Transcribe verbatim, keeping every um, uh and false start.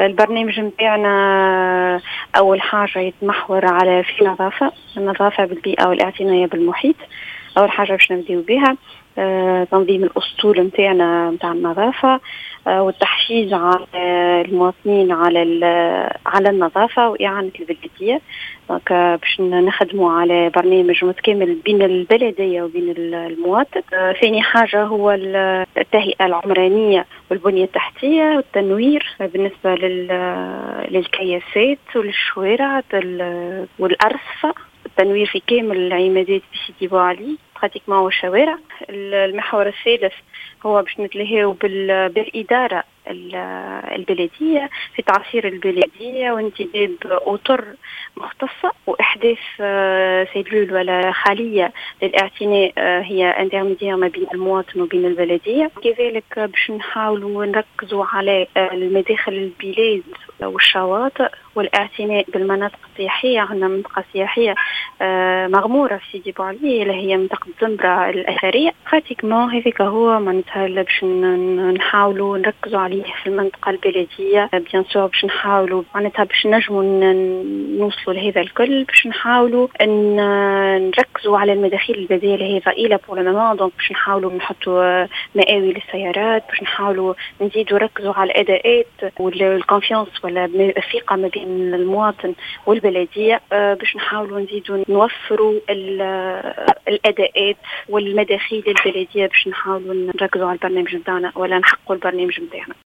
البرنامج متاعنا أول حاجة يتمحور على في نظافة النظافة بالبيئة والاعتناء بالمحيط. أول حاجة باش نبدأ بها آه، تنظيم الأسطول متاعنا متاع النظافة آه، والتحفيز على المواطنين على على النظافة وإعانة البلدية. باش نخدموا على برنامج متكامل بين البلدية وبين المواطن. آه، ثاني حاجة هو التهيئة العمرانية والبنية التحتية والتنوير بالنسبة للكياسات وللشوارع والأرصفة. التنوير في كامل العمادات بسيدي بوعلي براتيكمون والشوارع. المحور الثالث هو باش نتلهيو بالإدارة البلدية في تعصير البلدية وانتداب أطر مختصة وإحداث سيلول ولا خلية للاعتناء هي انترميدير ما بين المواطن وبين البلدية. كذلك باش نحاولوا نركزوا على المداخل البلاد والشواطئ والاعتناء بالمناطق السياحية. عندنا منطقة سياحية مغمورة في سيدي بوعلي اللي هي منطقة زنبرة الأثرية. براتيكمون هذيك هو معناتها باش نحاولوا نركزوا عليه في المنطقة البلدية. بيان سور باش نحاولوا معناتها باش نجموا نوصلوا لهذا الكل. باش نحاولوا ان نركزوا على المداخيل البلدية اللي هي ضئيلة بور لو مومون. دونك باش نحاولوا نحطوا مقاوي للسيارات. باش نحاولوا نزيدوا ركزوا على الأداءات والكونفيونس ولا الثقة ما بين المواطن والبلدية. باش نحاولوا نزيدوا نوفروا الأداءات والمداخيل البلدية باش نحاولوا نركزوا على البرنامج نتاعنا ولا نحققوا البرنامج نتاعنا.